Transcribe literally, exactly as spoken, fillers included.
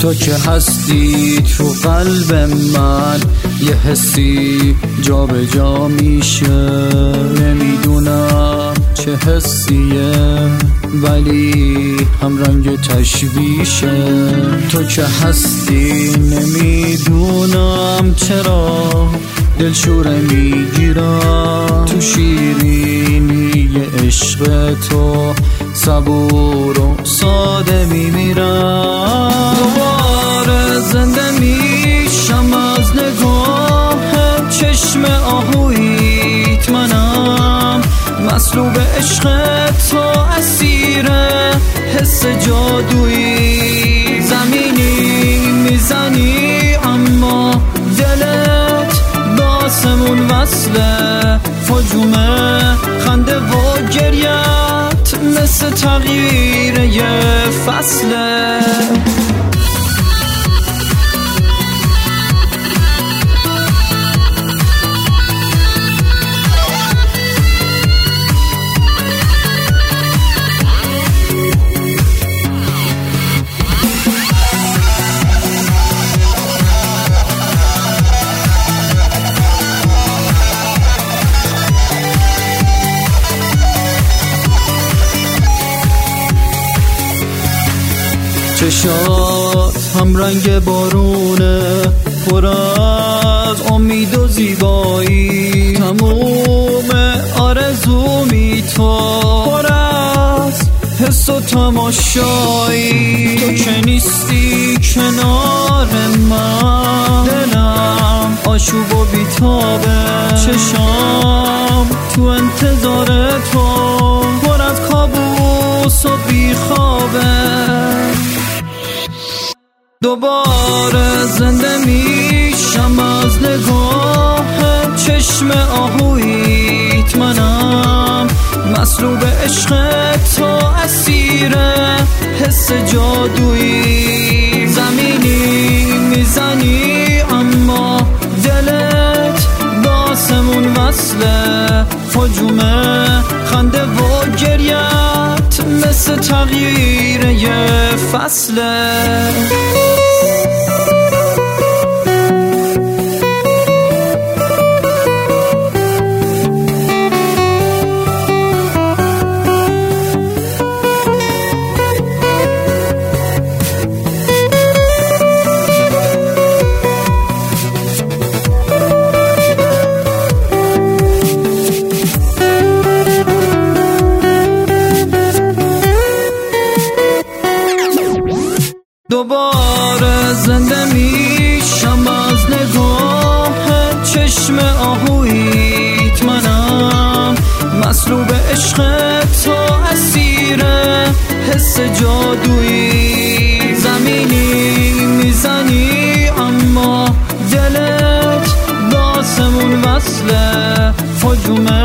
تو که هستی تو قلب من، یه حسی جا به جا میشه. نمیدونم چه حسیه ولی هم رنگ تشویشه. تو که هستی نمیدونم چرا دلشوره میگیرم. تو شیرینی عشق تو صبور و ساده میمیرم. دوباره زنده میشم از نگاه چشم آهویت. منم مصلوب عشق تو، اسیر حس جادویی. زمینی میزنی اما دلت باسمون وصله. فجومه خنده و گریت مثل تغییر یه فصله. چشات هم رنگ بارونه، پر از امید و زیبایی. تموم آرزومی تو، پر از حس و تماشایی. تو که نیستی کنار من، دلم آشوب و بیتابه. چشام تو انتظار تو، پر از کابوس و بیخوابه. دوباره زنده میشم از نگاه چشم آهویت. منم مصلوب عشق تو، اسیر حس جادویی. زمینی میزنی اما دلت باسمون وصله. فجومه خنده و گریت مثل تغییر یه فصله. دوباره زنده میشم از نگاه چشم آهویت. منم مصلوب عشق تو، اسیر حس جادویی. زمینی میزنی اما دلت باسمون وصله. فجومه